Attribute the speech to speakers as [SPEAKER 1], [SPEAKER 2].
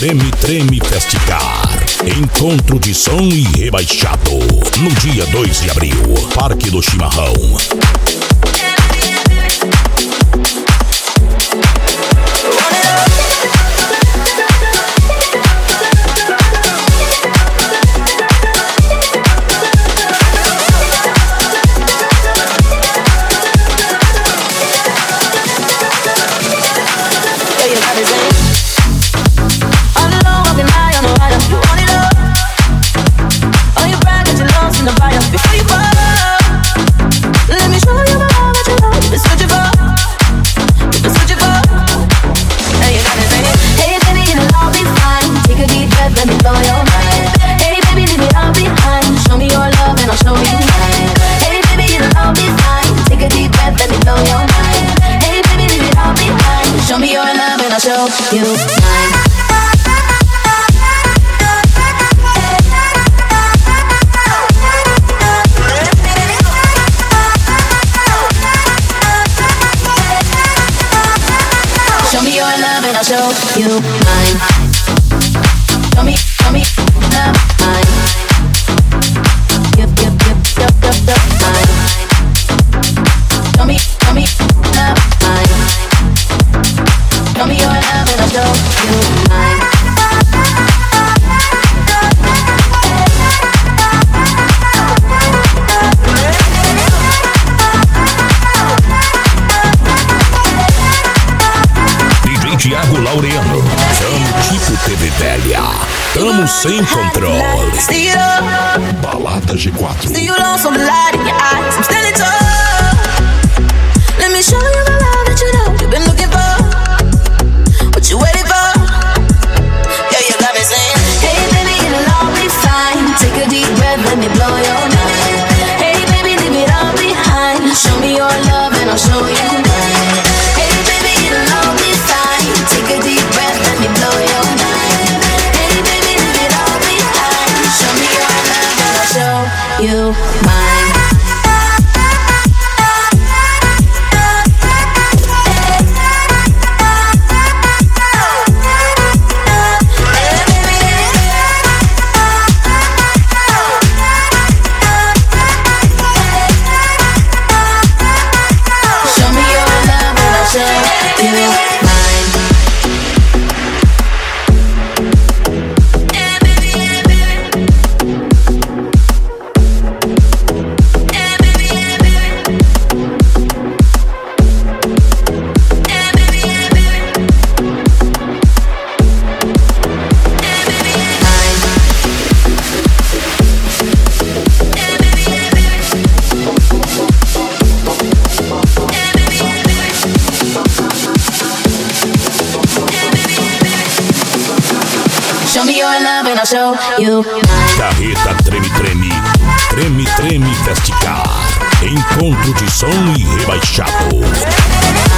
[SPEAKER 1] Treme Treme Festicar. Encontro de som e rebaixado. No dia 2 de abril, Parque do Chimarrão.
[SPEAKER 2] Thiago Laureano, Tamo Tipo TV Velha, tamo sem controle. Balada G4.
[SPEAKER 3] See you lost on the light in your eyes. I'm standing tall. Let me show you the love that you know you've been looking for. What you waiting for? Yeah, you got me saying, hey baby, it'll all be fine. Take a deep breath, let me blow your mind. Hey baby, leave it all behind. Show me your love and I'll show you mine. Hey baby, it'll all be fine. Take a deep breath, let me blow your mind. Hey baby, leave it all behind. Show me your love and I'll show you mine. Show me your love and I'll show you mine.
[SPEAKER 1] Carreta Treme Treme, Treme Treme Festicar. Encontro de som e rebaixado.